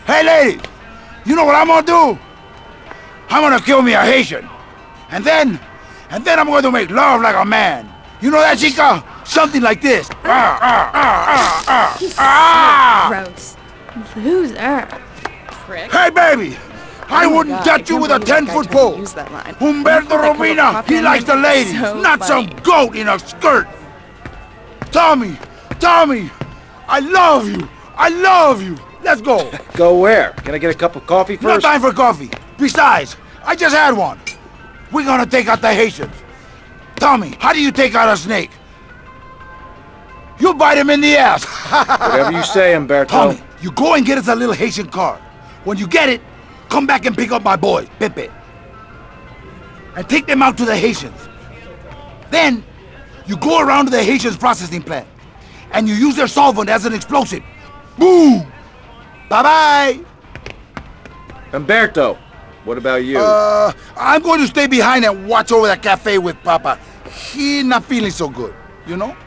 Hey, ladies, you know what I'm gonna do? I'm gonna kill me a Haitian. And then I'm going to make love like a man. You know that, chica? Something like this. Gross. Loser. Prick. Hey, baby! I wouldn't touch you with a 10-foot pole. Humberto Romina, he likes the ladies, not some goat in a skirt. Tommy, I love you. I love you. Let's go. Go where? Can I get a cup of coffee No first? time for coffee. Besides, I just had one. We're gonna take out the Haitians. Tommy, how do you take out a snake? You bite him in the ass. Whatever you say, Humberto. Tommy, you go and get us a little Haitian card. When you get it, come back and pick up my boy, Pepe. And take them out to the Haitians. Then, you go around to the Haitians' processing plant. And you use their solvent as an explosive. Boom! Bye-bye! Humberto, what about you? I'm going to stay behind and watch over that cafe with Papa. He's not feeling so good, you know?